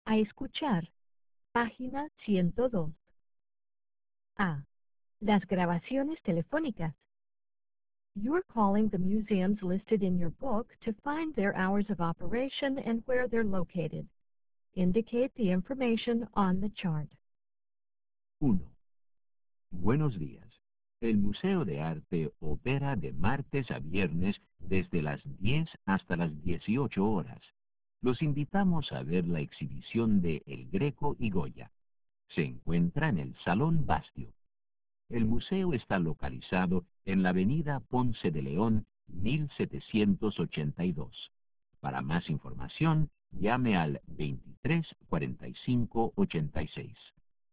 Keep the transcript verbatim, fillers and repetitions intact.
A escuchar. Página ciento dos. A. Las grabaciones telefónicas. You're calling the museums listed in your book to find their hours of operation and where they're located. Indicate the information on the chart. uno. Buenos días. El Museo de Arte opera de martes a viernes desde las diez hasta las dieciocho horas. Los invitamos a ver la exhibición de El Greco y Goya. Se encuentra en el Salón Bastio. El museo está localizado en la avenida Ponce de León, mil setecientos ochenta y dos. Para más información, llame al veintitrés cuarenta y cinco ochenta y seis.